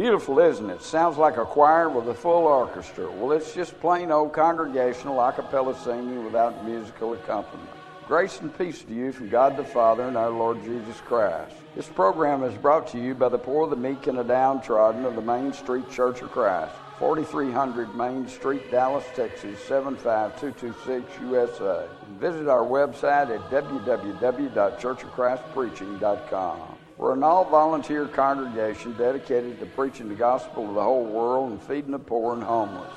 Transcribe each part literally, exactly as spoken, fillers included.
Beautiful, isn't it? Sounds like a choir with a full orchestra. Well, it's just plain old congregational a cappella singing without musical accompaniment. Grace and peace to you from God the Father and our Lord Jesus Christ. This program is brought to you by the poor, the meek, and the downtrodden of the Main Street Church of Christ, forty-three hundred Main Street, Dallas, Texas, seven five two two six, U S A. And visit our website at w w w dot church of christ preaching dot com. We're an all-volunteer congregation dedicated to preaching the gospel to the whole world and feeding the poor and homeless.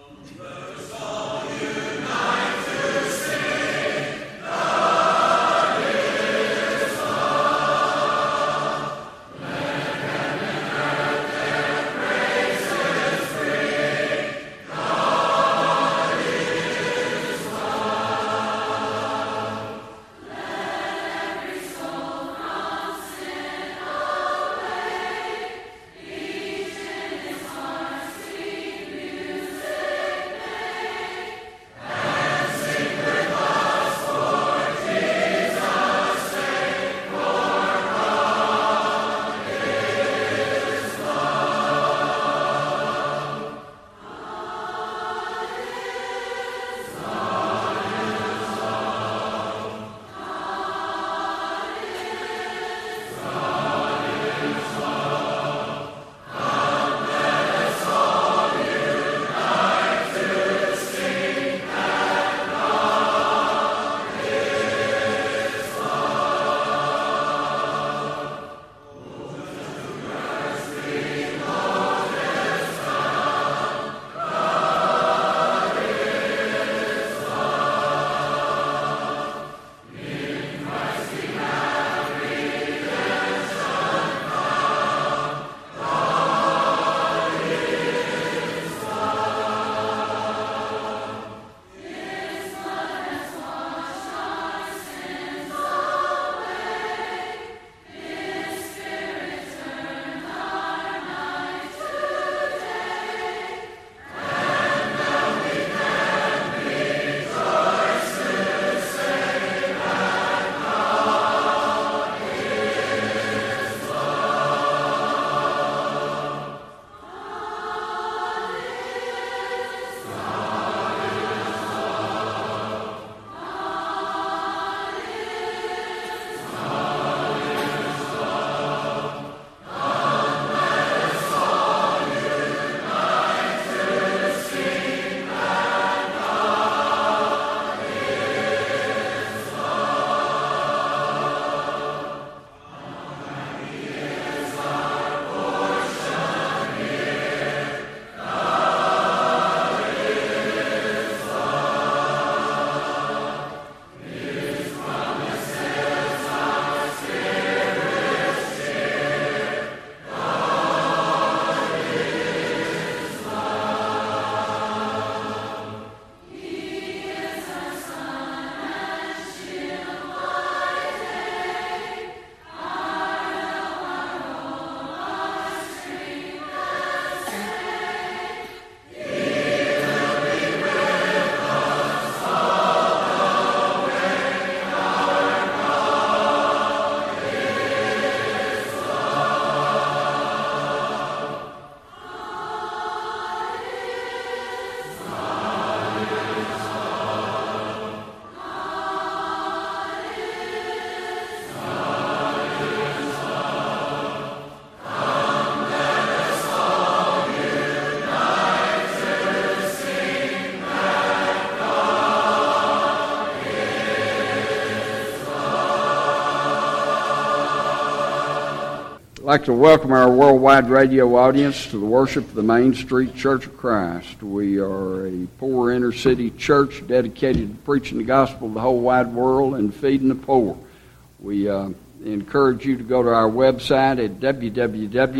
I'd like to welcome our worldwide radio audience to the worship of the Main Street Church of Christ. We are a poor inner city church dedicated to preaching the gospel to the whole wide world and feeding the poor. We uh, encourage you to go to our website at w w w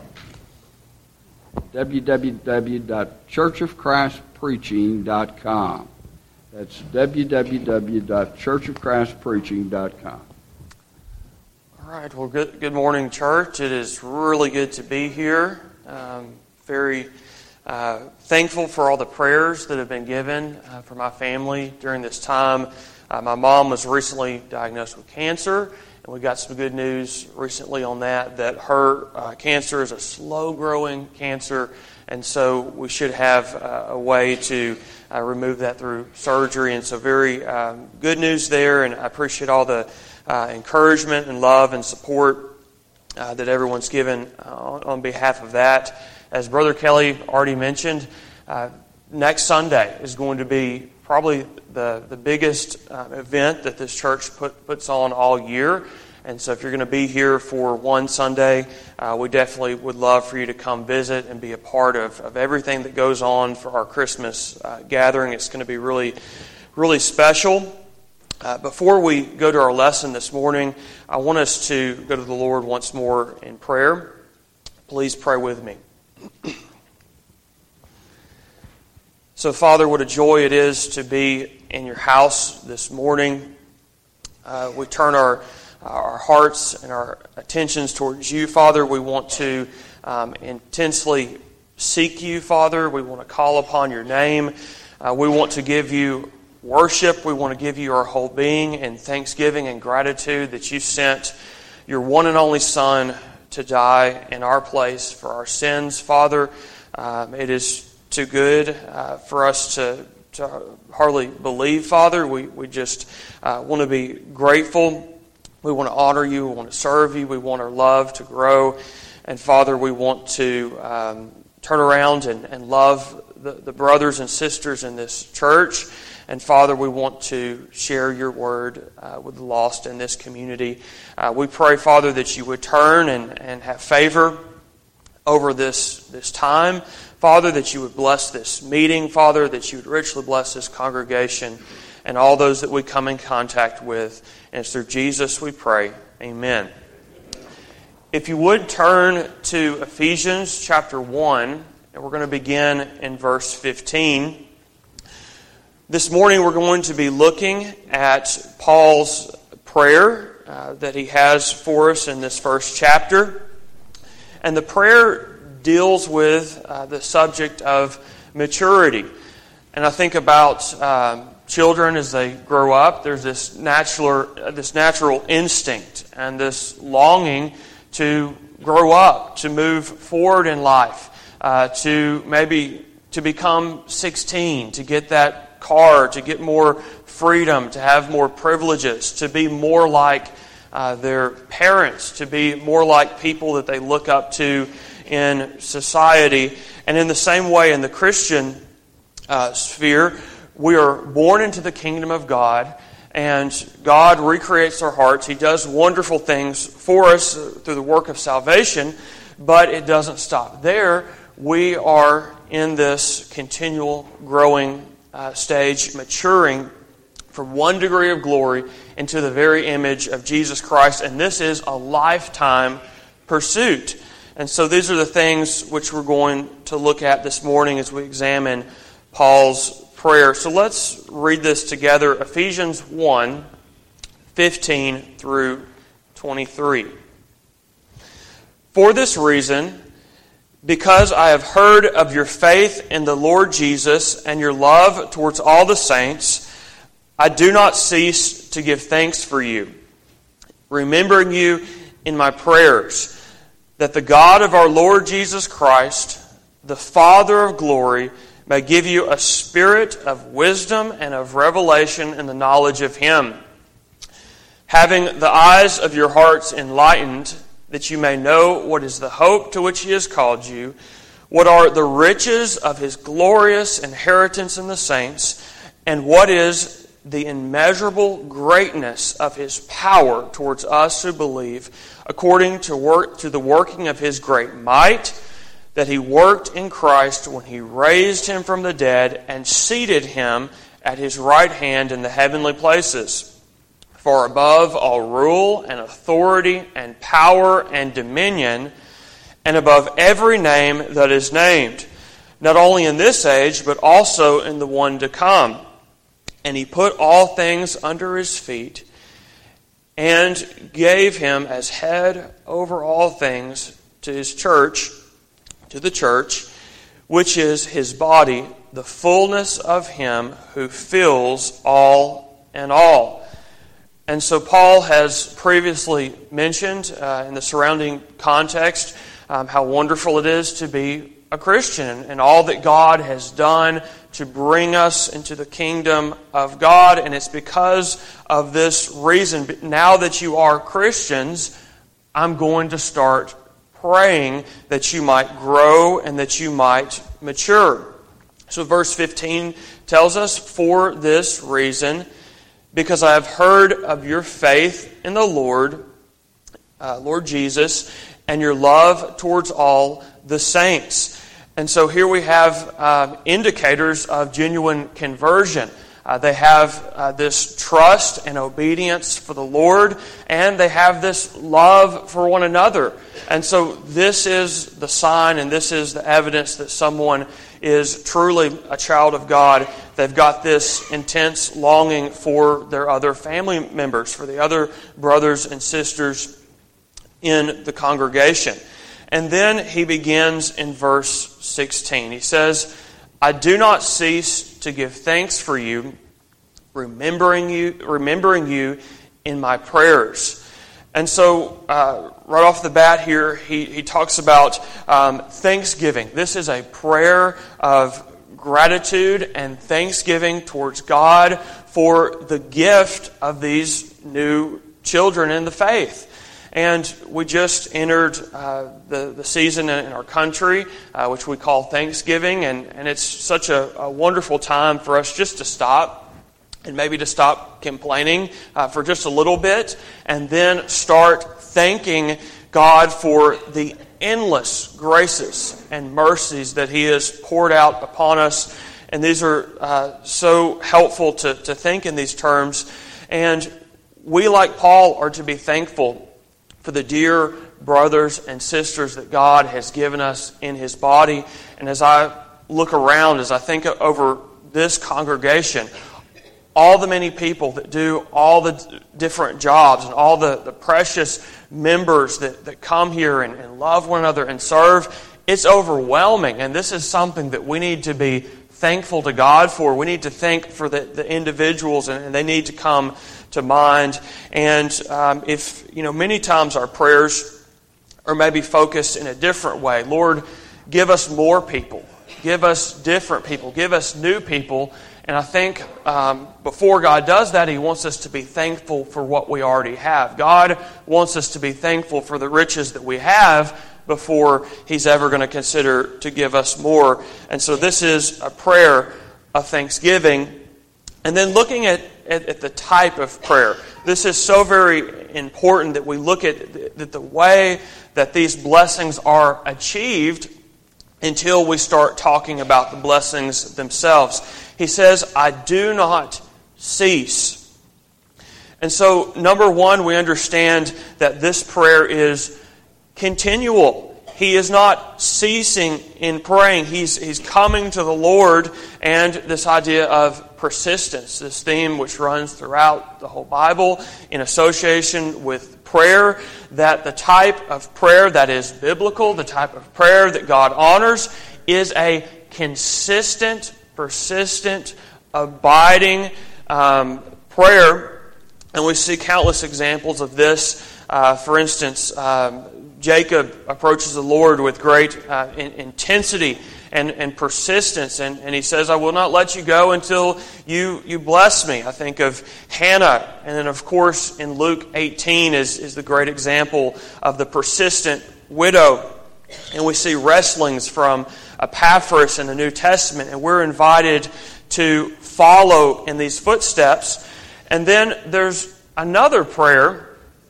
dot church of christ preaching dot com. That's w w w dot church of christ preaching dot com. All right, well, good, good morning, church. It is really good to be here. Um, very uh, thankful for all the prayers that have been given uh, for my family during this time. Uh, my mom was recently diagnosed with cancer, and we got some good news recently on that, that her uh, cancer is a slow-growing cancer, and so we should have uh, a way to uh, remove that through surgery. And so very um, good news there, and I appreciate all the uh, encouragement and love and support uh, that everyone's given uh, on, on behalf of that. As Brother Kelly already mentioned, uh, next Sunday is going to be probably the, the biggest uh, event that this church put, puts on all year. And so if you're going to be here for one Sunday, uh, we definitely would love for you to come visit and be a part of, of everything that goes on for our Christmas uh, gathering. It's going to be really, really special. Uh, before we go to our lesson this morning, I want us to go to the Lord once more in prayer. Please pray with me. So, Father, what a joy it is to be in your house this morning. Uh, we turn our our hearts and our attentions towards you, Father. We want to um, intensely seek you, Father. We want to call upon your name. Uh, we want to give you worship. We want to give you our whole being in thanksgiving and gratitude that you sent your one and only Son to die in our place for our sins, Father. Um, it is too good uh, for us to, to hardly believe, Father. We, we just uh, want to be grateful. We want to honor you. We want to serve you. We want our love to grow. And Father, we want to um, turn around and, and love the, the brothers and sisters in this church. And Father, we want to share your word uh, with the lost in this community. Uh, we pray, Father, that you would turn and, and have favor over this, this time. Father, that you would bless this meeting. Father, that you would richly bless this congregation and all those that we come in contact with. And it's through Jesus we pray. Amen. If you would turn to Ephesians chapter one, and we're going to begin in verse fifteen. This morning we're going to be looking at Paul's prayer uh, that he has for us in this first chapter. And the prayer deals with uh, the subject of maturity. And I think about um, children as they grow up. There's this natural, this natural instinct and this longing to grow up, to move forward in life, uh, to maybe to become sixteen, to get that car, to get more freedom, to have more privileges, to be more like uh, their parents, to be more like people that they look up to in society. And in the same way, in the Christian uh, sphere, we are born into the kingdom of God, and God recreates our hearts. He does wonderful things for us through the work of salvation, but it doesn't stop there. We are in this continual growing uh, stage, maturing from one degree of glory into the very image of Jesus Christ, and this is a lifetime pursuit. And so these are the things which we're going to look at this morning as we examine Paul's prayer. So let's read this together. Ephesians one, fifteen through twenty-three. For this reason, because I have heard of your faith in the Lord Jesus and your love towards all the saints, I do not cease to give thanks for you, remembering you in my prayers, that the God of our Lord Jesus Christ, the Father of glory, may give you a spirit of wisdom and of revelation in the knowledge of Him, having the eyes of your hearts enlightened, that you may know what is the hope to which He has called you, what are the riches of His glorious inheritance in the saints, and what is the immeasurable greatness of His power towards us who believe, according to work to the working of His great might, that He worked in Christ when He raised Him from the dead and seated Him at His right hand in the heavenly places. For above all rule and authority and power and dominion, and above every name that is named, not only in this age, but also in the one to come. And He put all things under His feet, and gave Him as head over all things to His church, to the church, which is His body, the fullness of Him who fills all in all. And so Paul has previously mentioned uh, in the surrounding context um, how wonderful it is to be a Christian and all that God has done to bring us into the kingdom of God. And it's because of this reason, now that you are Christians, I'm going to start praying that you might grow and that you might mature. So verse fifteen tells us, for this reason, because I have heard of your faith in the Lord, uh, Lord Jesus, and your love towards all the saints. And so here we have uh, indicators of genuine conversion. Uh, they have uh, this trust and obedience for the Lord, and they have this love for one another. And so this is the sign and this is the evidence that someone is truly a child of God. They've got this intense longing for their other family members, for the other brothers and sisters in the congregation. And then he begins in verse sixteen. He says, I do not cease to give thanks for you, remembering you, remembering you in my prayers. And so, uh, right off the bat here, he, he talks about um, thanksgiving. This is a prayer of gratitude and thanksgiving towards God for the gift of these new children in the faith. And we just entered uh, the, the season in our country, uh, which we call Thanksgiving, and, and it's such a, a wonderful time for us just to stop and maybe to stop complaining uh, for just a little bit, and then start thanking God for the endless graces and mercies that He has poured out upon us. And these are uh, so helpful to, to think in these terms. And we, like Paul, are to be thankful for the dear brothers and sisters that God has given us in His body. And as I look around, as I think over this congregation, all the many people that do all the different jobs and all the, the precious members that, that come here and, and love one another and serve, it's overwhelming. And this is something that we need to be thankful to God for. We need to thank for the, the individuals, and, and they need to come to mind. And um, if, you know, many times our prayers are maybe focused in a different way. Lord, give us more people. Give us different people. Give us new people. And I think um, before God does that, He wants us to be thankful for what we already have. God wants us to be thankful for the riches that we have before He's ever going to consider to give us more. And so this is a prayer of thanksgiving. And then looking at, at, at the type of prayer. This is so very important that we look at the, that the way that these blessings are achieved until we start talking about the blessings themselves. He says, I do not cease. And so, number one, we understand that this prayer is continual. He is not ceasing in praying. He's, he's coming to the Lord, and this idea of persistence, this theme which runs throughout the whole Bible in association with prayer, that the type of prayer that is biblical, the type of prayer that God honors, is a consistent, persistent, abiding um, prayer. And we see countless examples of this. Uh, for instance, um, Jacob approaches the Lord with great uh, in, intensity and, and persistence. And, and he says, I will not let you go until you, you bless me. I think of Hannah. And then, of course, in Luke eighteen is, is the great example of the persistent widow. And we see wrestlings from Epaphras in the New Testament. And we're invited to follow in these footsteps. And then there's another prayer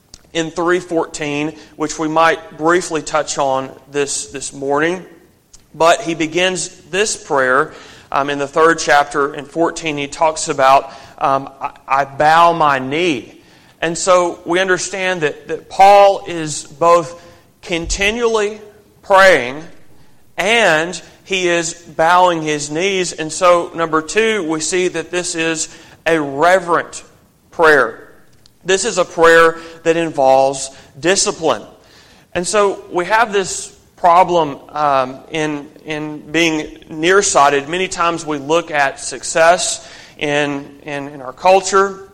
in three fourteen, which we might briefly touch on this, this morning. But he begins this prayer um, in the third chapter. In fourteen, he talks about, um, I, I bow my knee. And so we understand that, that Paul is both continually praying and he is bowing his knees. And so, number two, we see that this is a reverent prayer. This is a prayer that involves discipline. And so we have this problem um, in, in being nearsighted. Many times we look at success in, in, in our culture,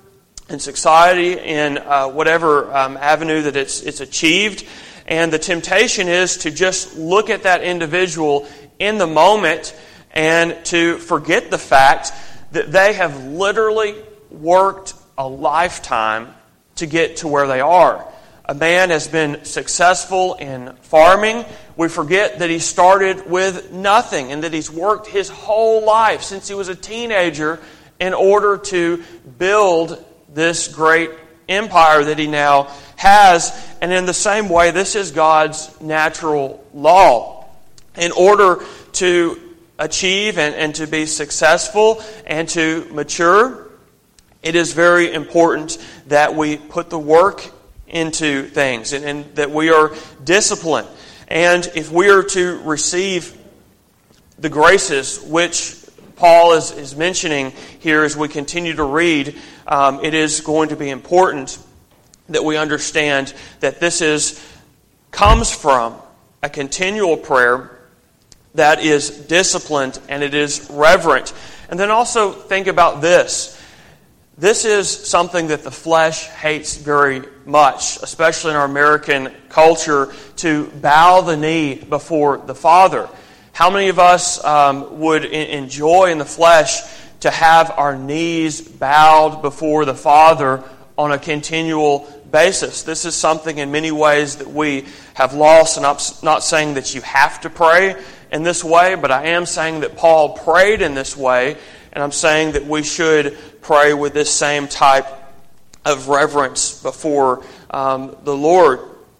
in society, in uh, whatever um, avenue that it's it's achieved. And the temptation is to just look at that individual in the moment and to forget the fact that they have literally worked a lifetime to get to where they are. A man has been successful in farming. We forget that he started with nothing and that he's worked his whole life since he was a teenager in order to build this great empire that he now has. And in the same way, this is God's natural law. In order to achieve and, and to be successful and to mature, it is very important that we put the work into things and, and that we are disciplined. And if we are to receive the graces which Paul is, is mentioning here as we continue to read, um, it is going to be important that we understand that this is comes from a continual prayer that is disciplined and it is reverent. And then also think about this. This is something that the flesh hates very much, especially in our American culture, to bow the knee before the Father. How many of us um, would enjoy in the flesh to have our knees bowed before the Father on a continual basis? This is something in many ways that we have lost, and I'm not saying that you have to pray in this way, but I am saying that Paul prayed in this way, and I'm saying that we should pray with this same type of reverence before um, the Lord.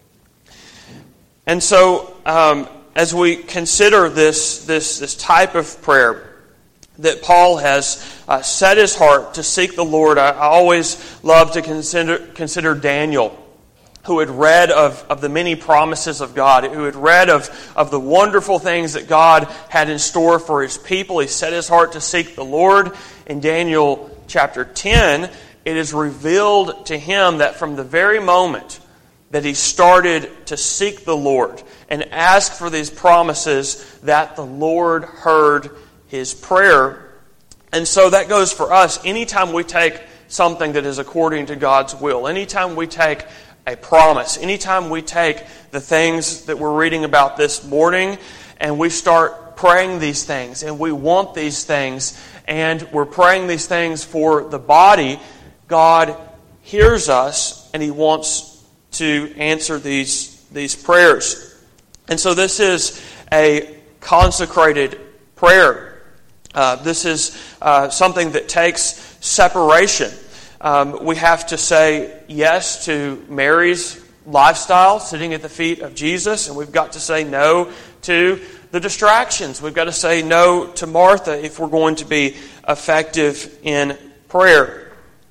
And so, um, as we consider this, this, this type of prayer that Paul has uh, set his heart to seek the Lord, I, I always love to consider, consider Daniel, who had read of, of the many promises of God, who had read of, of the wonderful things that God had in store for His people. He set his heart to seek the Lord. In Daniel chapter ten, it is revealed to him that from the very moment that he started to seek the Lord and ask for these promises, that the Lord heard his prayer. And so that goes for us. Anytime we take something that is according to God's will, anytime we take a promise, anytime we take the things that we're reading about this morning and we start praying these things and we want these things and we're praying these things for the body, God hears us and He wants to answer these, these prayers. And so this is a consecrated prayer. Uh, this is uh, something that takes separation. Um, we have to say yes to Mary's lifestyle, sitting at the feet of Jesus, and we've got to say no to the distractions. We've got to say no to Martha if we're going to be effective in prayer.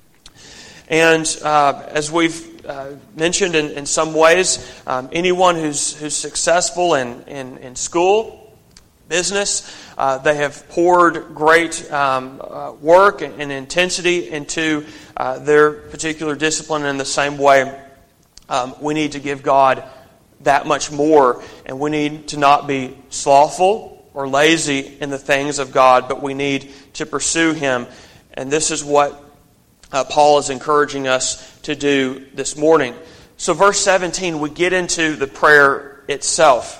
And uh, as we've uh, mentioned in, in some ways, um, anyone who's who's successful in, in, in school, business, uh, they have poured great um, uh, work and, and intensity into uh, their particular discipline. In the same way, um, we need to give God that much more, and we need to not be slothful or lazy in the things of God, but we need to pursue Him. And this is what uh, Paul is encouraging us to do this morning. So verse seventeen, we get into the prayer itself.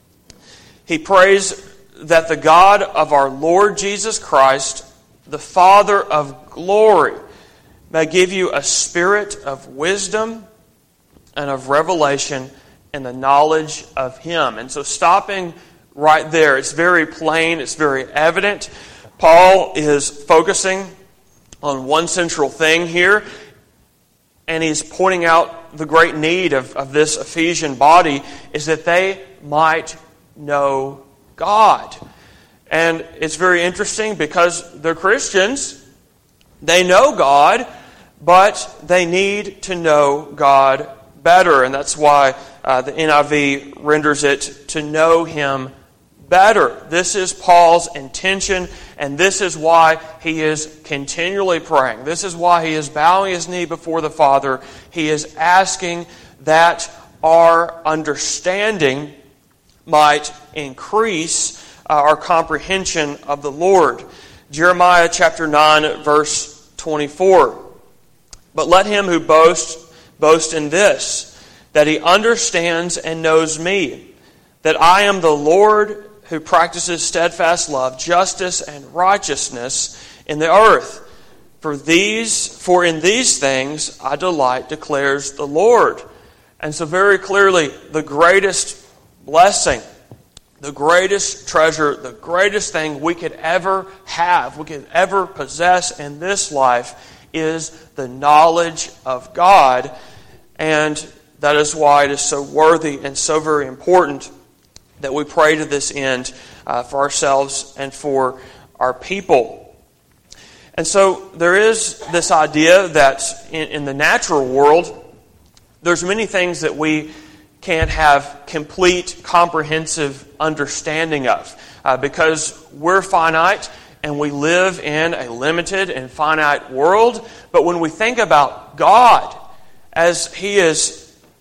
He prays that the God of our Lord Jesus Christ, the Father of glory, may give you a spirit of wisdom and of revelation and the knowledge of Him. And so stopping right there, it's very plain, it's very evident. Paul is focusing on one central thing here, and he's pointing out the great need of, of this Ephesian body is that they might know God. And it's very interesting because they're Christians. They know God, but they need to know God better. And that's why uh, the N I V renders it to know Him better. This is Paul's intention, and this is why he is continually praying. This is why he is bowing his knee before the Father. He is asking that our understanding might increase uh, our comprehension of the Lord. Jeremiah chapter nine, verse twenty-four. But let him who boasts boast in this, that he understands and knows me, that I am the Lord who practices steadfast love, justice, and righteousness in the earth. For these, for in these things I delight, declares the Lord. And so very clearly, the greatest blessing, the greatest treasure, the greatest thing we could ever have, we could ever possess in this life is the knowledge of God. And that is why it is so worthy and so very important that we pray to this end uh, for ourselves and for our people. And so there is this idea that in, in the natural world, there's many things that we can't have complete, comprehensive understanding of. Uh, because we're finite and we live in a limited and finite world. But when we think about God as He is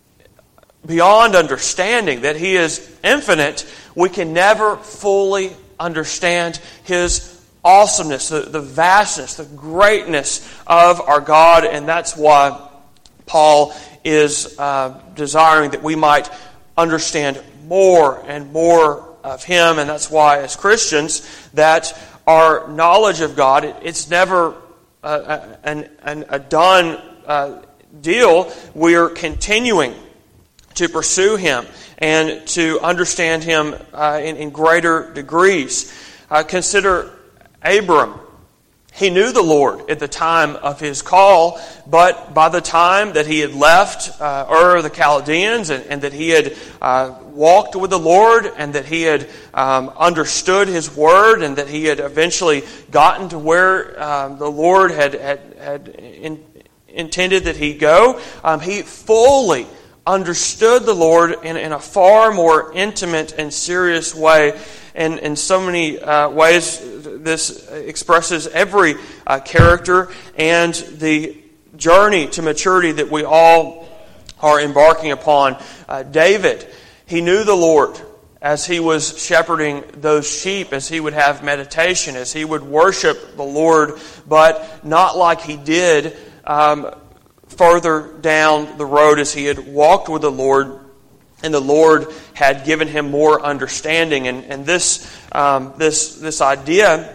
beyond understanding, that He is infinite, we can never fully understand His awesomeness, the, the vastness, the greatness of our God. And that's why Paul is uh, desiring that we might understand more and more of Him. And that's why as Christians that our knowledge of God, it, it's never uh, an, an, a done uh, deal. We are continuing to pursue Him and to understand Him uh, in, in greater degrees. Uh, consider Abram. He knew the Lord at the time of his call, but by the time that he had left uh, Ur of the Chaldeans and, and that he had uh, walked with the Lord and that he had um, understood His Word and that he had eventually gotten to where um, the Lord had, had, had in, intended that he go, um, he fully understood the Lord in, in a far more intimate and serious way. And in so many uh, ways, this expresses every uh, character and the journey to maturity that we all are embarking upon. Uh, David, he knew the Lord as he was shepherding those sheep, as he would have meditation, as he would worship the Lord, but not like he did um, further down the road as he had walked with the Lord. And the Lord had given him more understanding. And, and this, um, this, this idea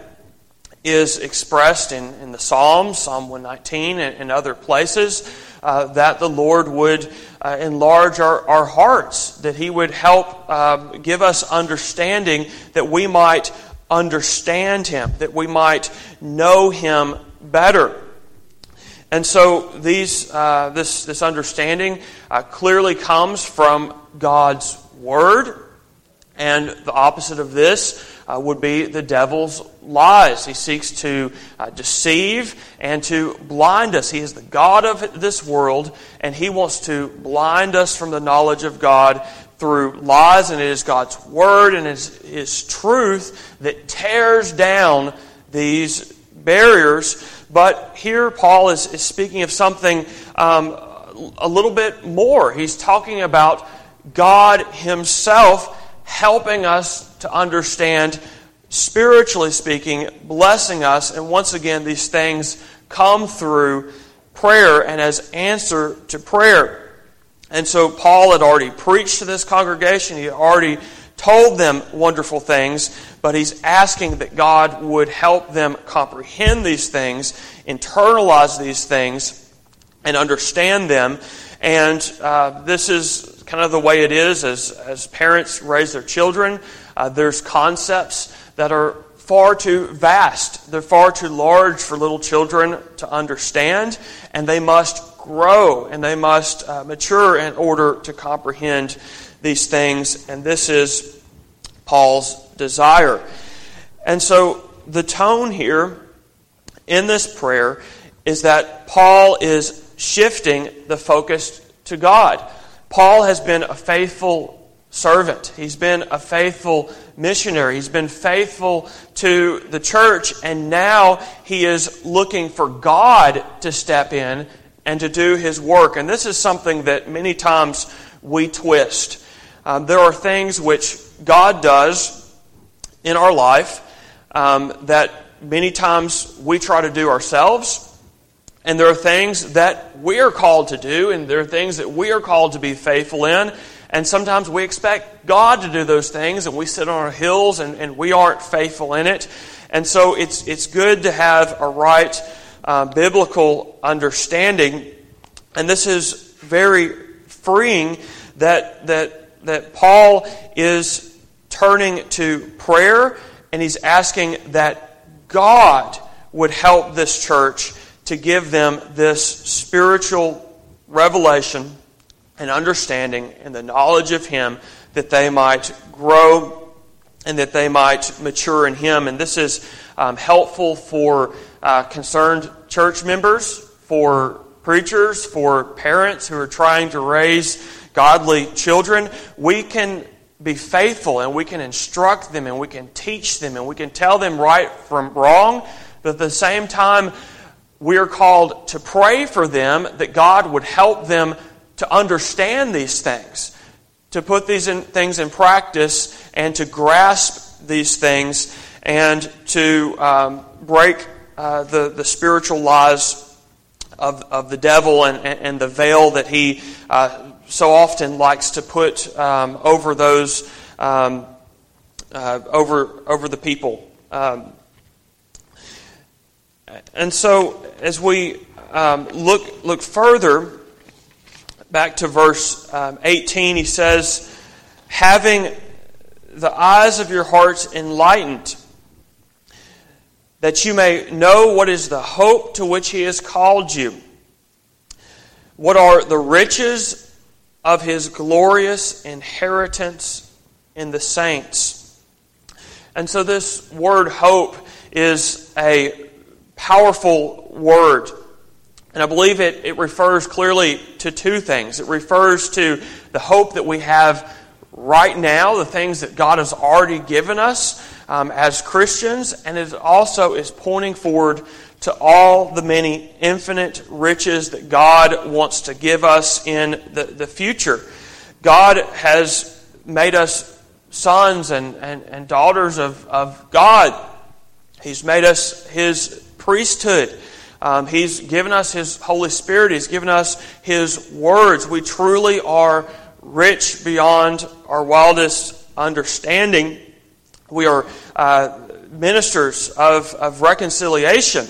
is expressed in, in the Psalms, Psalm one nineteen and, and other places, uh, that the Lord would uh, enlarge our, our hearts, that He would help um, give us understanding, that we might understand Him, that we might know Him better. And so these, uh, this, this understanding uh, clearly comes from God's Word. And the opposite of this uh, would be the devil's lies. He seeks to uh, deceive and to blind us. He is the God of this world, and he wants to blind us from the knowledge of God through lies. And it is God's Word and His, His truth that tears down these barriers. But here Paul is, is speaking of something um, a little bit more. He's talking about God Himself helping us to understand, spiritually speaking, blessing us. And once again, these things come through prayer and as answer to prayer. And so Paul had already preached to this congregation. He had already told them wonderful things, but he's asking that God would help them comprehend these things, internalize these things, and understand them. And uh, this is kind of the way it is as, as parents raise their children. Uh, there's concepts that are far too vast. They're far too large for little children to understand, and they must grow and they must uh, mature in order to comprehend these things. And this is Paul's desire. And so the tone here in this prayer is that Paul is shifting the focus to God. Paul has been a faithful servant. He's been a faithful missionary. He's been faithful to the church, and now he is looking for God to step in and to do His work. And this is something that many times we twist. Um, there are things which God does in our life um, that many times we try to do ourselves. And there are things that we are called to do, and there are things that we are called to be faithful in. And sometimes we expect God to do those things, and we sit on our heels, and, and we aren't faithful in it. And so it's it's good to have a right uh, biblical understanding. And this is very freeing that that that Paul is turning to prayer, and he's asking that God would help this church to give them this spiritual revelation and understanding and the knowledge of Him, that they might grow and that they might mature in Him. And this is um, helpful for uh, concerned church members, for preachers, for parents who are trying to raise godly children. We can be faithful, and we can instruct them, and we can teach them, and we can tell them right from wrong. But at the same time, we are called to pray for them that God would help them to understand these things, to put these in, things in practice, and to grasp these things, and to um, break uh, the, the spiritual lies of, of the devil and, and the veil that he uh, so often likes to put um, over those um, uh, over over the people. Um, and so, as we um, look look further back to verse um, eighteen, he says, "Having the eyes of your hearts enlightened, that you may know what is the hope to which He has called you, what are the riches of His glorious inheritance in the saints." And so this word hope is a powerful word. And I believe it, it refers clearly to two things. It refers to the hope that we have right now, the things that God has already given us um, as Christians, and it also is pointing forward to all the many infinite riches that God wants to give us in the, the future. God has made us sons and, and, and daughters of, of God. He's made us His priesthood. Um, he's given us His Holy Spirit. He's given us His words. We truly are rich beyond our wildest understanding. We are uh, ministers of, of reconciliation.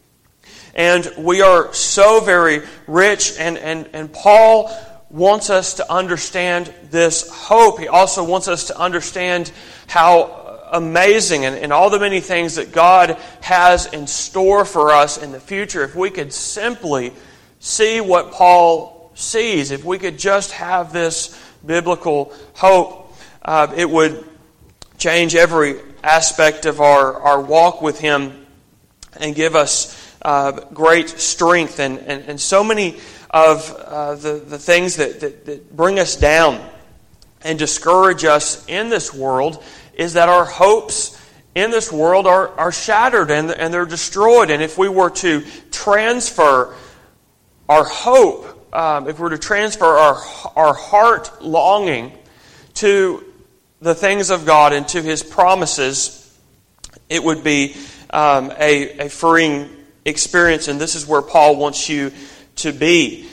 And we are so very rich, and, and, and Paul wants us to understand this hope. He also wants us to understand how amazing and, and all the many things that God has in store for us in the future. If we could simply see what Paul sees, if we could just have this biblical hope, uh, it would change every aspect of our, our walk with Him and give us Uh, great strength. And, and, and so many of uh, the, the things that, that, that bring us down and discourage us in this world is that our hopes in this world are, are shattered and, and they're destroyed. And if we were to transfer our hope, um, if we were to transfer our, our heart longing to the things of God and to His promises, it would be um, a, a freeing experience, and this is where Paul wants you to be.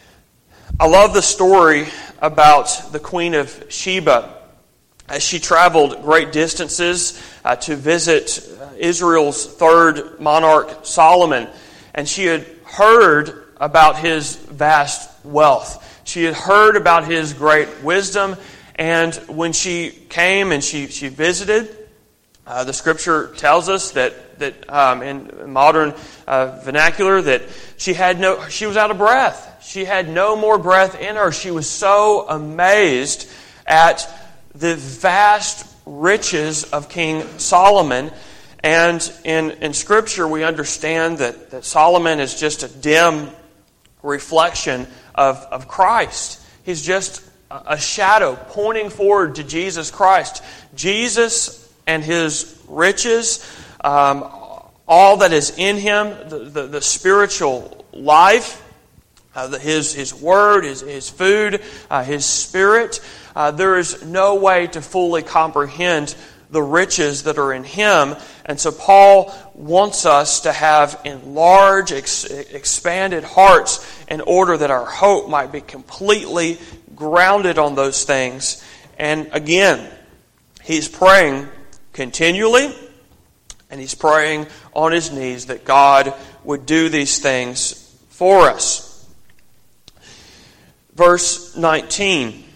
I love the story about the Queen of Sheba as she traveled great distances uh, to visit Israel's third monarch, Solomon, and she had heard about his vast wealth. She had heard about his great wisdom, and when she came and she, she visited, uh, the Scripture tells us that that um, in modern uh, vernacular, that she had no, she was out of breath. She had no more breath in her. She was so amazed at the vast riches of King Solomon. And in, in Scripture, we understand that, that Solomon is just a dim reflection of, of Christ. He's just a shadow pointing forward to Jesus Christ. Jesus and His riches, Um, all that is in Him, the, the, the spiritual life, uh, the, His His Word, His, his food, uh, His Spirit. Uh, there is no way to fully comprehend the riches that are in Him. And so Paul wants us to have enlarged, ex- expanded hearts in order that our hope might be completely grounded on those things. And again, he's praying continually, and he's praying on his knees that God would do these things for us. Verse nineteen.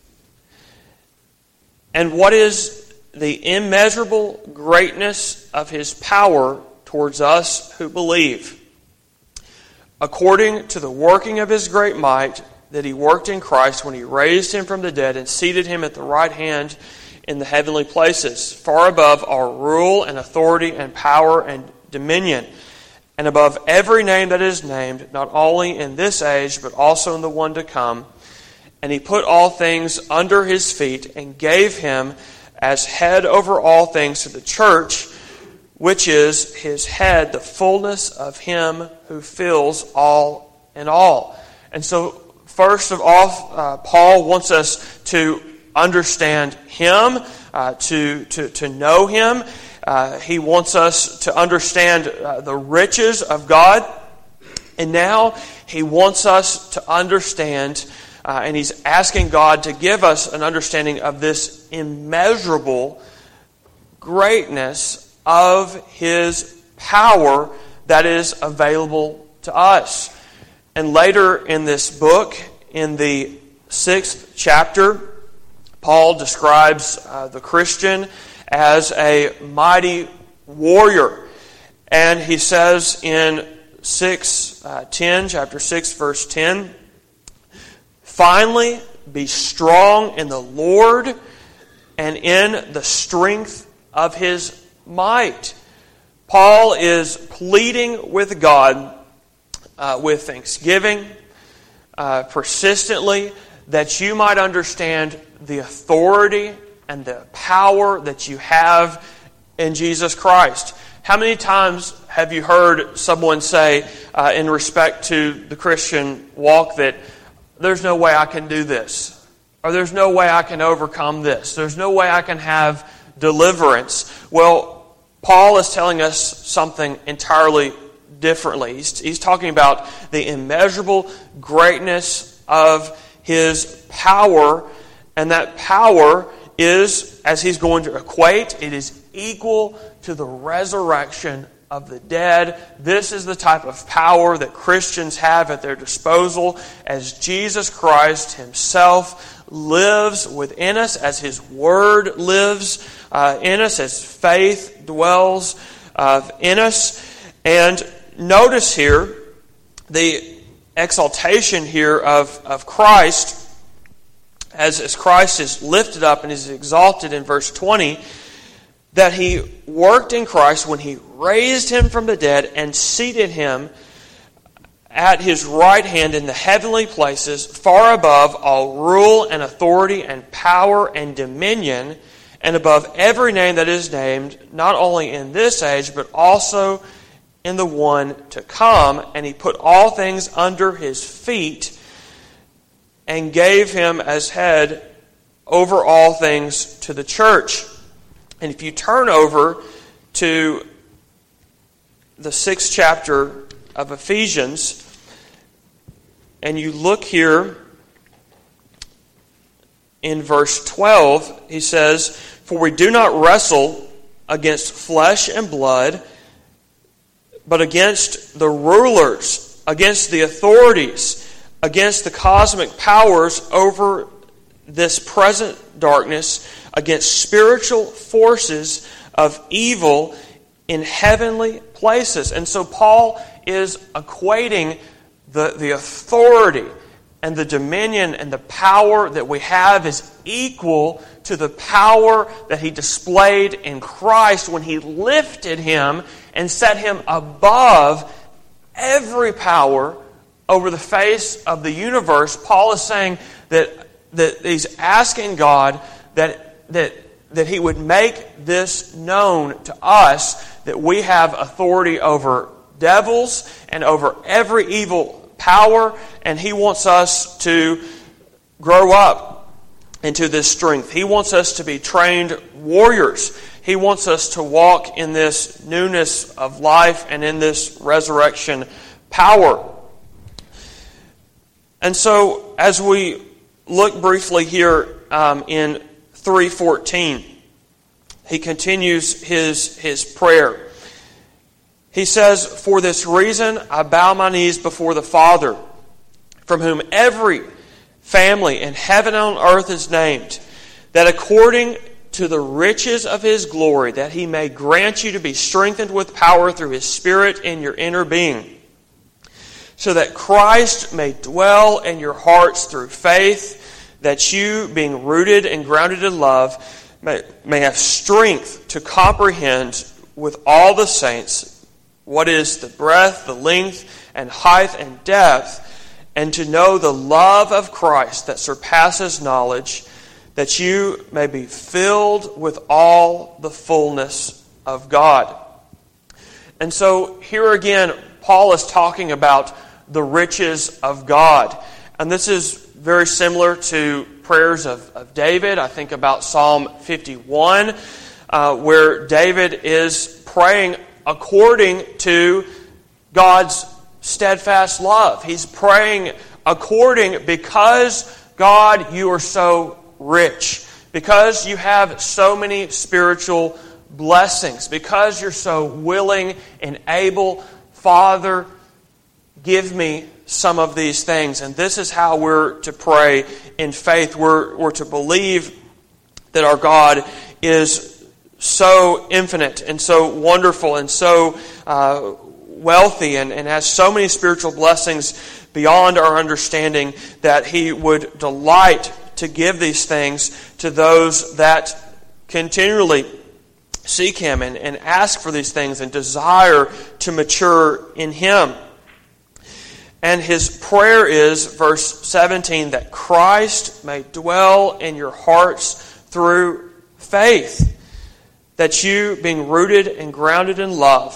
And what is the immeasurable greatness of His power towards us who believe? According to the working of His great might that He worked in Christ when He raised Him from the dead and seated Him at the right hand in the heavenly places, far above all rule and authority and power and dominion, and above every name that is named, not only in this age, but also in the one to come. And He put all things under His feet and gave Him as head over all things to the church, which is His head, the fullness of Him who fills all in all. And so, first of all, uh, Paul wants us to understand Him, uh, to, to, to know Him. Uh, he wants us to understand uh, the riches of God. And now He wants us to understand, uh, and He's asking God to give us an understanding of this immeasurable greatness of His power that is available to us. And later in this book, in the sixth chapter, Paul describes uh, the Christian as a mighty warrior. And he says in six, uh, ten, chapter six, verse ten, finally, be strong in the Lord and in the strength of His might. Paul is pleading with God uh, with thanksgiving, uh, persistently, that you might understand the authority and the power that you have in Jesus Christ. How many times have you heard someone say, uh, in respect to the Christian walk, that there's no way I can do this, or there's no way I can overcome this, there's no way I can have deliverance? Well, Paul is telling us something entirely differently. He's, he's talking about the immeasurable greatness of His power, and that power is, as he's going to equate, it is equal to the resurrection of the dead. This is the type of power that Christians have at their disposal as Jesus Christ Himself lives within us, as His Word lives uh, in us, as faith dwells uh, in us. And notice here the exaltation here of, of Christ, as, as Christ is lifted up and is exalted in verse twenty, that He worked in Christ when He raised Him from the dead and seated Him at His right hand in the heavenly places, far above all rule and authority and power and dominion, and above every name that is named, not only in this age, but also in the one to come. And He put all things under His feet and gave Him as head over all things to the church. And if you turn over to the sixth chapter of Ephesians, and you look here in verse twelve, he says, for we do not wrestle against flesh and blood, but against the rulers, against the authorities, against the cosmic powers over this present darkness, against spiritual forces of evil in heavenly places. And so Paul is equating the, the authority and the dominion and the power that we have is equal to the power that He displayed in Christ when He lifted Him and set Him above every power over the face of the universe. Paul is saying that, that he's asking God that, that, that He would make this known to us, that we have authority over devils and over every evil power, and He wants us to grow up into this strength. He wants us to be trained warriors. He wants us to walk in this newness of life and in this resurrection power. And so, as we look briefly here um, in three fourteen, he continues his, his prayer. He says, "For this reason I bow my knees before the Father, from whom every family in heaven and on earth is named, that according to the riches of His glory, that He may grant you to be strengthened with power through His Spirit in your inner being, so that Christ may dwell in your hearts through faith, that you, being rooted and grounded in love, may, may have strength to comprehend with all the saints what is the breadth, the length, and height and depth, and to know the love of Christ that surpasses knowledge, that you may be filled with all the fullness of God." And so here again, Paul is talking about the riches of God. And this is very similar to prayers of, of David. I think about Psalm fifty-one, uh, where David is praying according to God's steadfast love. He's praying according, because God, you are so rich, because you have so many spiritual blessings, because you're so willing and able, Father, give me some of these things. And this is how we're to pray in faith. We're, we're to believe that our God is so infinite and so wonderful and so uh, wealthy and, and has so many spiritual blessings beyond our understanding, that He would delight to give these things to those that continually seek Him and, and ask for these things and desire to mature in Him. And his prayer is, verse seventeen, that Christ may dwell in your hearts through faith, that you, being rooted and grounded in love,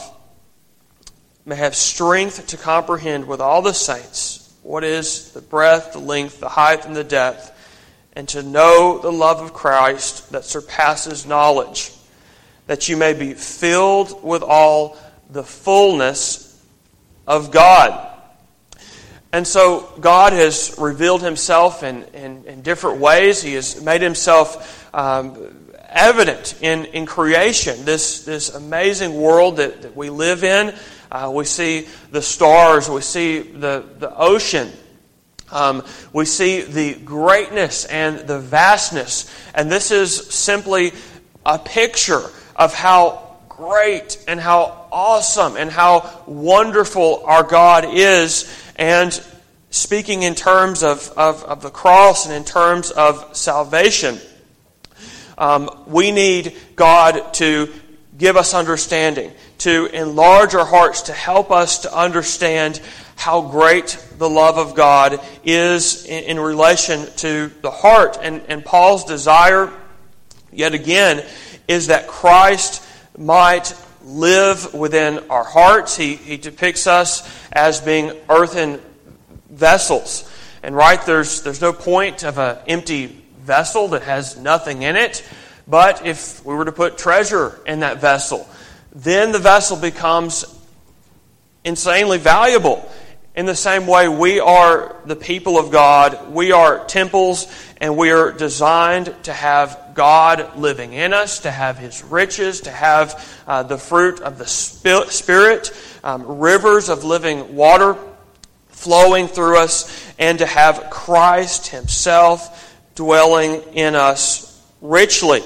may have strength to comprehend with all the saints what is the breadth, the length, the height, and the depth, and to know the love of Christ that surpasses knowledge, that you may be filled with all the fullness of God. And so God has revealed Himself in, in, in different ways. He has made Himself um, evident in, in creation, this, this amazing world that, that we live in. Uh, we see the stars, we see the, the ocean, um, we see the greatness and the vastness. And this is simply a picture of how great and how awesome and how wonderful our God is. And speaking in terms of, of, of the cross and in terms of salvation, um, we need God to give us understanding, to enlarge our hearts, to help us to understand how great the love of God is in, in relation to the heart. And, and Paul's desire, yet again, is that Christ might live within our hearts. He, he depicts us as being earthen vessels. And right, there's, there's no point of an empty vessel that has nothing in it. But if we were to put treasure in that vessel, then the vessel becomes insanely valuable. In the same way, we are the people of God. We are temples, and we are designed to have God living in us, to have His riches, to have uh, the fruit of the Spirit, um, rivers of living water flowing through us, and to have Christ Himself dwelling in us richly.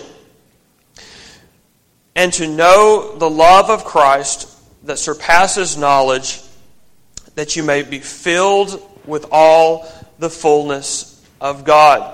And to know the love of Christ that surpasses knowledge, that you may be filled with all the fullness of God.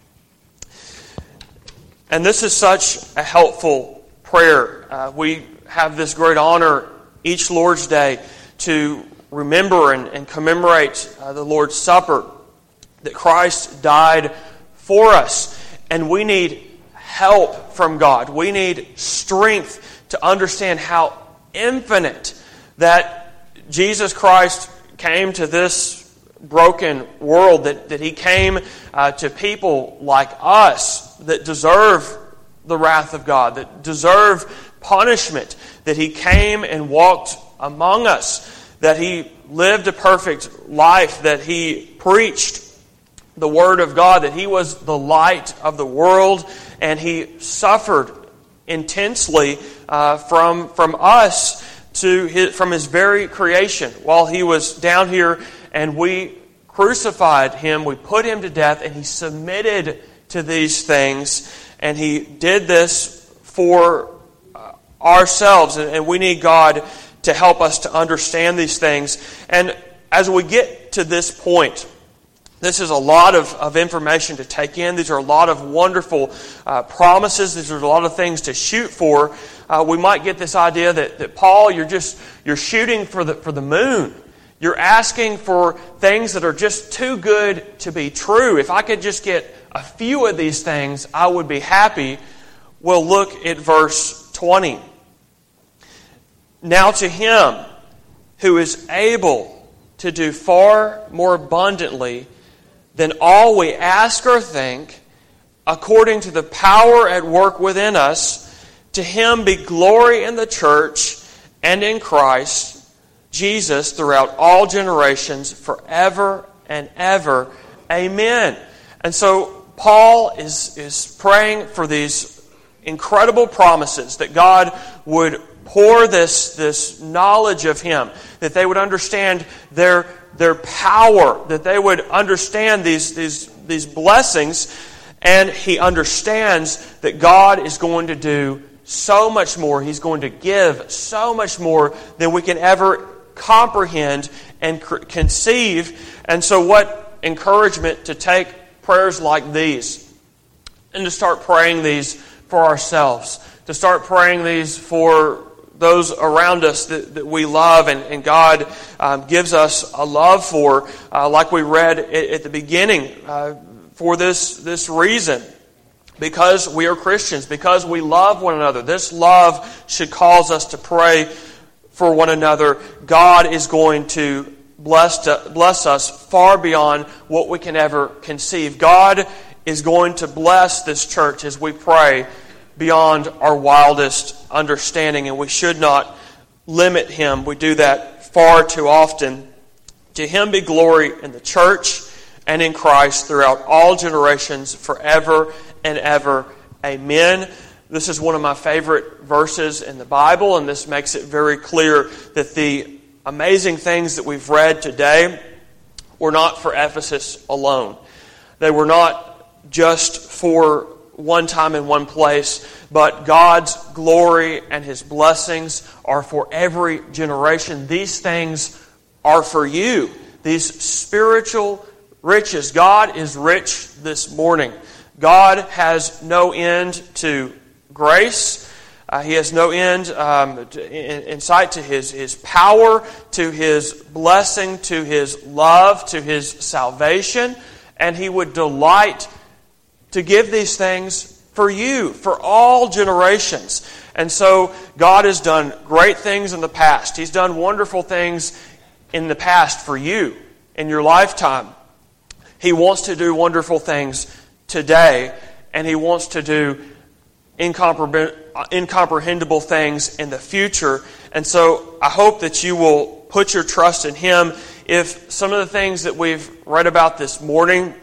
And this is such a helpful prayer. Uh, we have this great honor each Lord's Day to remember and, and commemorate uh, the Lord's Supper, that Christ died for us. And we need help from God. We need strength to understand how infinite that Jesus Christ came to this broken world, that, that He came uh, to people like us that deserve the wrath of God, that deserve punishment, that He came and walked among us, that He lived a perfect life, that He preached the Word of God, that He was the light of the world, and He suffered intensely uh, from, from us to his, from His very creation while He was down here, and we crucified Him, we put Him to death, and He submitted to these things, and He did this for uh, ourselves, and, and we need God to help us to understand these things. And as we get to this point, this is a lot of, of information to take in. These are a lot of wonderful uh, promises. These are a lot of things to shoot for. Uh, we might get this idea that, that Paul, you're just you're shooting for the for the moon. You're asking for things that are just too good to be true. If I could just get a few of these things, I would be happy. Well, look at verse twenty. Now to Him who is able to do far more abundantly than all we ask or think, according to the power at work within us, to Him be glory in the church and in Christ Jesus throughout all generations, forever and ever. Amen. And so Paul is, is praying for these incredible promises that God would pour this, this knowledge of Him, that they would understand their their power, that they would understand these, these, these blessings, and he understands that God is going to do so much more. He's going to give so much more than we can ever comprehend and conceive. And so what encouragement to take prayers like these and to start praying these for ourselves, to start praying these for those around us that, that we love and, and God um, gives us a love for, uh, like we read at, at the beginning, uh, for this, this reason. Because we are Christians, because we love one another. This love should cause us to pray for one another. God is going to bless, to, bless us far beyond what we can ever conceive. God is going to bless this church as we pray beyond our wildest understanding, and we should not limit Him. We do that far too often. To Him be glory in the church and in Christ throughout all generations, forever and ever. Amen. This is one of my favorite verses in the Bible, and this makes it very clear that the amazing things that we've read today were not for Ephesus alone. They were not just for one time in one place, but God's glory and His blessings are for every generation. These things are for you. These spiritual riches. God is rich this morning. God has no end to grace. Uh, he has no end um, to, in, in sight to his, his power, to His blessing, to His love, to His salvation. And He would delight to give these things for you, for all generations. And so God has done great things in the past. He's done wonderful things in the past for you in your lifetime. He wants to do wonderful things today, and He wants to do incomprehend- incomprehensible things in the future. And so I hope that you will put your trust in Him. If some of the things that we've read about this morning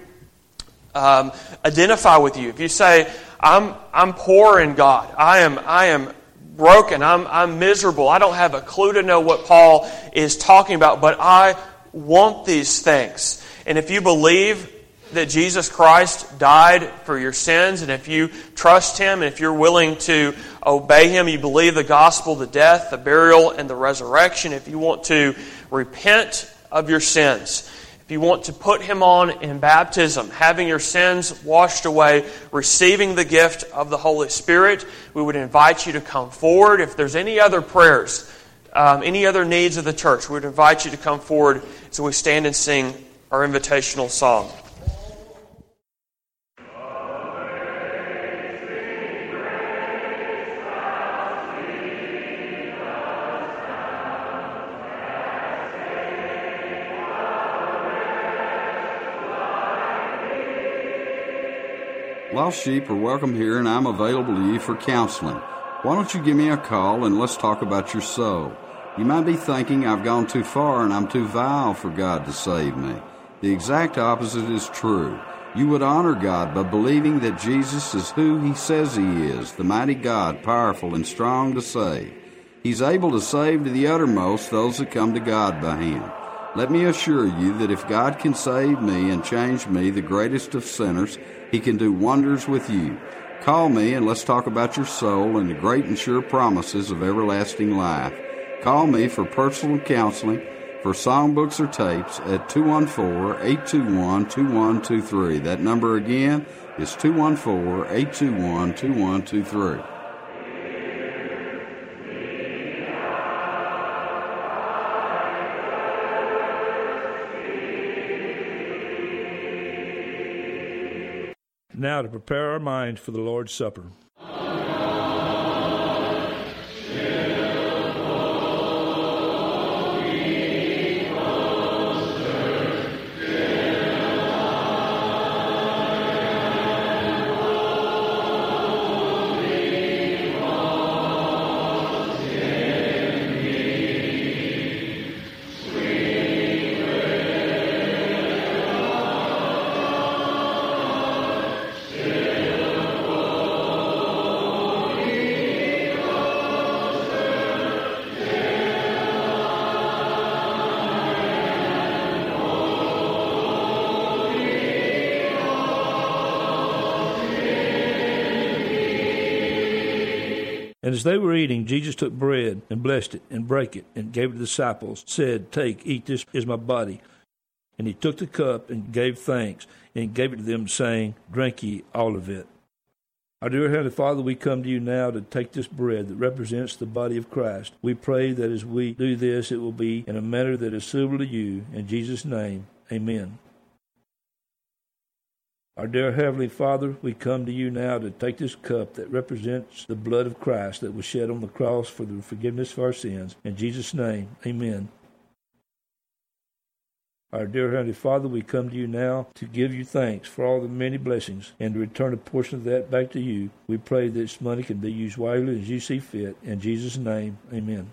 Um, identify with you. If you say, I'm I'm poor in God, I am I am broken, I'm I'm miserable, I don't have a clue to know what Paul is talking about, but I want these things. And if you believe that Jesus Christ died for your sins, and if you trust Him, and if you're willing to obey Him, you believe the gospel, the death, the burial, and the resurrection, if you want to repent of your sins, if you want to put Him on in baptism, having your sins washed away, receiving the gift of the Holy Spirit, we would invite you to come forward. If there's any other prayers, um, any other needs of the church, we would invite you to come forward as we stand and sing our invitational song. Lost sheep are welcome here, and I'm available to you for counseling. Why don't you give me a call and let's talk about your soul? You might be thinking I've gone too far and I'm too vile for God to save me. The exact opposite is true. You would honor God by believing that Jesus is who He says He is, the mighty God, powerful and strong to save. He's able to save to the uttermost those that come to God by Him. Let me assure you that if God can save me and change me, the greatest of sinners, He can do wonders with you. Call me and let's talk about your soul and the great and sure promises of everlasting life. Call me for personal counseling, for songbooks or tapes at two one four, eight two one, two one two three. That number again is two one four, eight two one, two one two three. Now to prepare our minds for the Lord's Supper. And as they were eating, Jesus took bread and blessed it and brake it and gave it to the disciples, said, Take, eat, this is my body. And He took the cup and gave thanks and gave it to them, saying, Drink ye all of it. Our dear Heavenly Father, we come to you now to take this bread that represents the body of Christ. We pray that as we do this, it will be in a manner that is suitable to you. In Jesus' name, amen. Our dear Heavenly Father, we come to you now to take this cup that represents the blood of Christ that was shed on the cross for the forgiveness of our sins. In Jesus' name, amen. Our dear Heavenly Father, we come to you now to give you thanks for all the many blessings and to return a portion of that back to you. We pray that this money can be used wisely as you see fit. In Jesus' name, amen.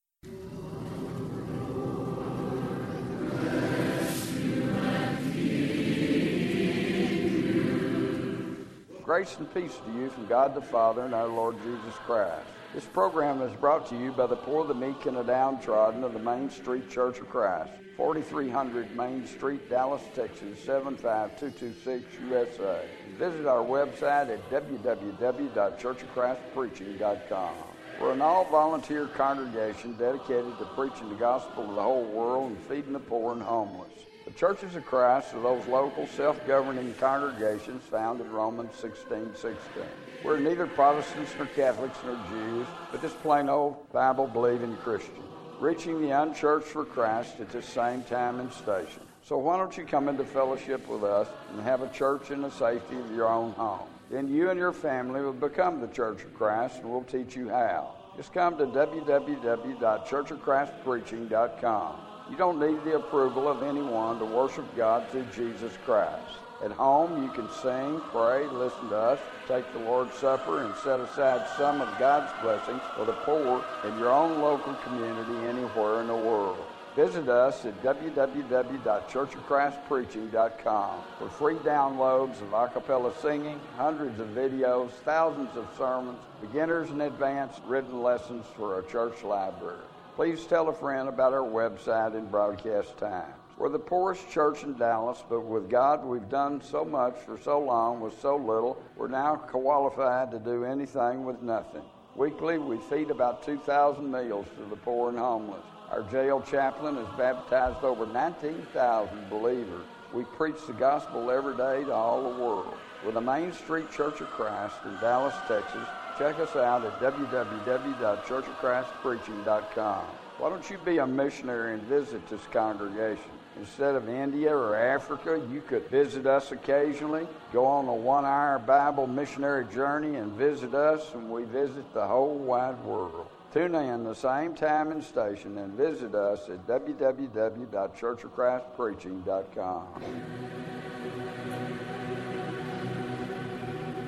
Grace and peace to you from God the Father and our Lord Jesus Christ. This program is brought to you by the poor, the meek, and the downtrodden of the Main Street Church of Christ, forty-three hundred Main Street, Dallas, Texas, seven five two two six, U S A. Visit our website at w w w dot church of christ preaching dot com. We're an all-volunteer congregation dedicated to preaching the gospel to the whole world and feeding the poor and homeless. The Churches of Christ are those local, self-governing congregations found in Romans sixteen sixteen. We're neither Protestants nor Catholics nor Jews, but just plain old Bible-believing Christians, reaching the unchurched for Christ at the same time and station. So why don't you come into fellowship with us and have a church in the safety of your own home? Then you and your family will become the Church of Christ, and we'll teach you how. Just come to w w w dot church of christ preaching dot com. You don't need the approval of anyone to worship God through Jesus Christ. At home, you can sing, pray, listen to us, take the Lord's Supper, and set aside some of God's blessings for the poor in your own local community anywhere in the world. Visit us at w w w dot church of christ preaching dot com for free downloads of a cappella singing, hundreds of videos, thousands of sermons, beginners and advanced written lessons for a church library. Please tell a friend about our website and broadcast times. We're the poorest church in Dallas, but with God we've done so much for so long with so little, we're now qualified to do anything with nothing. Weekly, we feed about two thousand meals to the poor and homeless. Our jail chaplain has baptized over nineteen thousand believers. We preach the gospel every day to all the world. We're the Main Street Church of Christ in Dallas, Texas. Check us out at w w w dot church of christ preaching dot com. Why don't you be a missionary and visit this congregation? Instead of India or Africa, you could visit us occasionally, go on a one-hour Bible missionary journey and visit us, and we visit the whole wide world. Tune in the same time and station and visit us at w w w dot church of christ preaching dot com.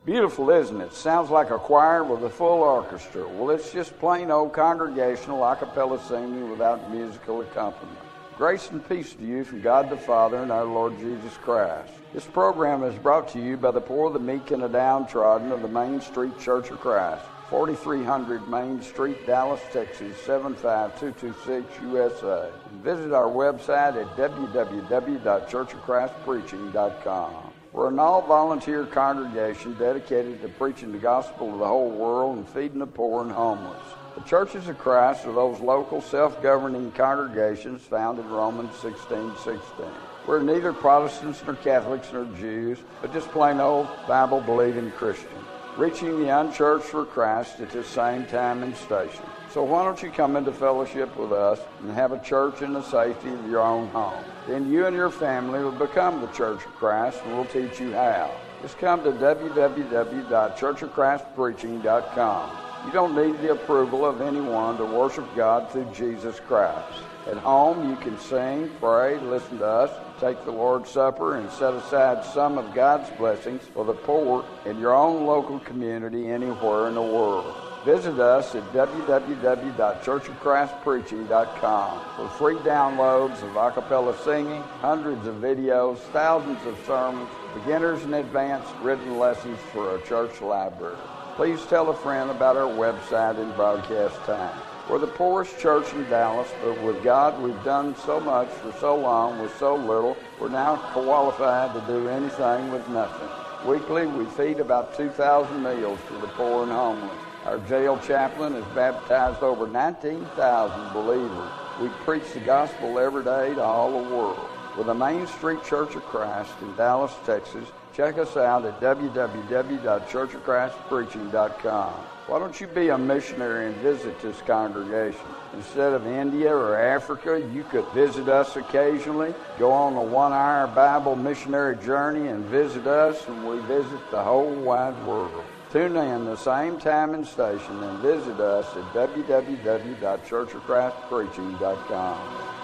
Beautiful, isn't it? Sounds like a choir with a full orchestra. Well, it's just plain old congregational a cappella singing without musical accompaniment. Grace and peace to you from God the Father and our Lord Jesus Christ. This program is brought to you by the poor, the meek, and the downtrodden of the Main Street Church of Christ, forty-three hundred Main Street, Dallas, Texas, seven five two two six, U S A. And visit our website at w w w dot church of christ preaching dot com. We're an all-volunteer congregation dedicated to preaching the gospel to the whole world and feeding the poor and homeless. The Churches of Christ are those local self-governing congregations found in Romans sixteen sixteen. We're neither Protestants nor Catholics nor Jews, but just plain old Bible-believing Christians, reaching the unchurched for Christ at the same time and station. So why don't you come into fellowship with us and have a church in the safety of your own home? Then you and your family will become the Church of Christ, and we'll teach you how. Just come to w w w dot church of christ preaching dot com. You don't need the approval of anyone to worship God through Jesus Christ. At home, you can sing, pray, listen to us, take the Lord's Supper, and set aside some of God's blessings for the poor in your own local community anywhere in the world. Visit us at w w w dot church of christ preaching dot com for free downloads of a cappella singing, hundreds of videos, thousands of sermons, beginners and advanced written lessons for a church library. Please tell a friend about our website and broadcast time. We're the poorest church in Dallas, but with God we've done so much for so long with so little, we're now qualified to do anything with nothing. Weekly we feed about two thousand meals to the poor and homeless. Our jail chaplain has baptized over nineteen thousand believers. We preach the gospel every day to all the world. With the Main Street Church of Christ in Dallas, Texas, check us out at w w w dot church of christ preaching dot com. Why don't you be a missionary and visit this congregation? Instead of India or Africa, you could visit us occasionally, go on a one-hour Bible missionary journey and visit us, and we visit the whole wide world. Tune in the same time and station and visit us at w w w dot church of christ preaching dot com.